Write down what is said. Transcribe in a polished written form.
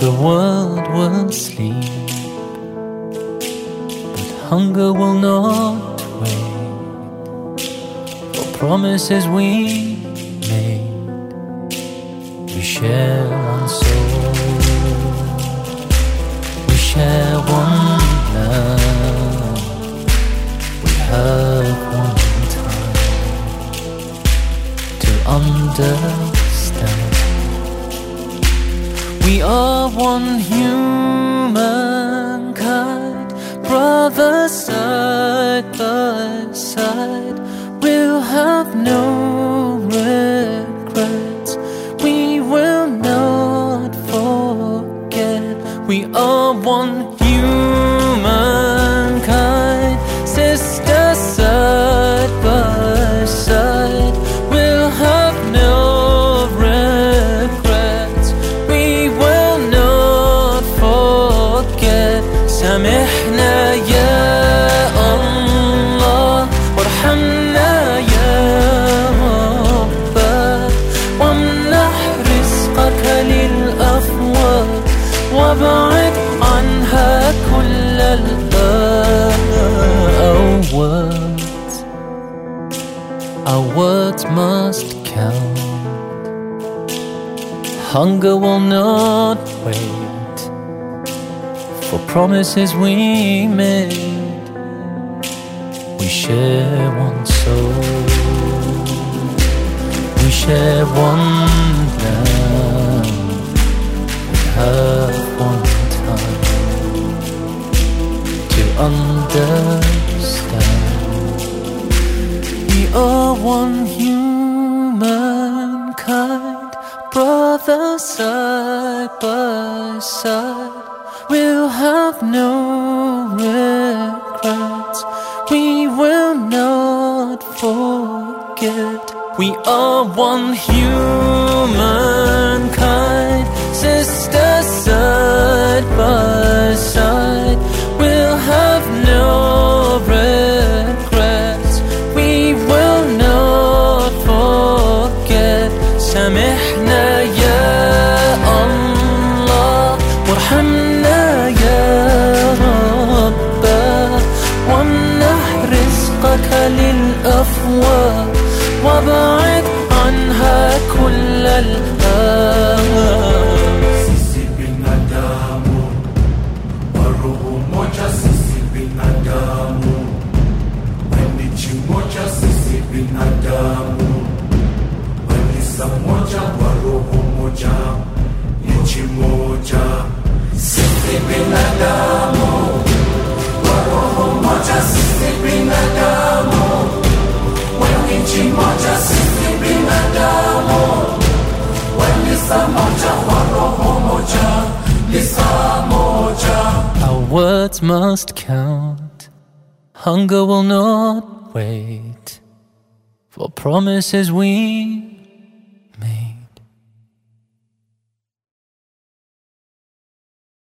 the world will sleep, but hunger will not wait for promises we made. We share one soul, we share one love, we have one time to understand. We are one humankind, brothers side by side. We'll have no regrets, we will not forget. We are one humankind, sisters side by side. We'll have no regrets, we will not forget. سامحنا يا الله وارحمنا يا رب، وامنح رزقك للأفواه وابعد عنها كل Our words must count. Hunger will not wait for promises we made. We share one soul, we share one love, we have one time to understand. We are one humankind, brothers side by side. We'll have no regrets, we will not forget. We are one humankind, sisters side by side. We'll have no regrets, we will not forget. سامحنا يا الله وارحمنا يا رب، وامنح رزقك للأفواه وابعد عنها كل الآه. Sisi binadamu wa roho moja, sisi binadamu wa nchi moja, sisi binadamu wa kanisa moja, wa roho moja, nchi moja. Sisi binadamu wa roho moja, sisi binadamu wa nchi moja, sisi binadamu wa kanisa moja, wa roho moja, kanisa moja. Our words must count. Hunger will not wait for promises we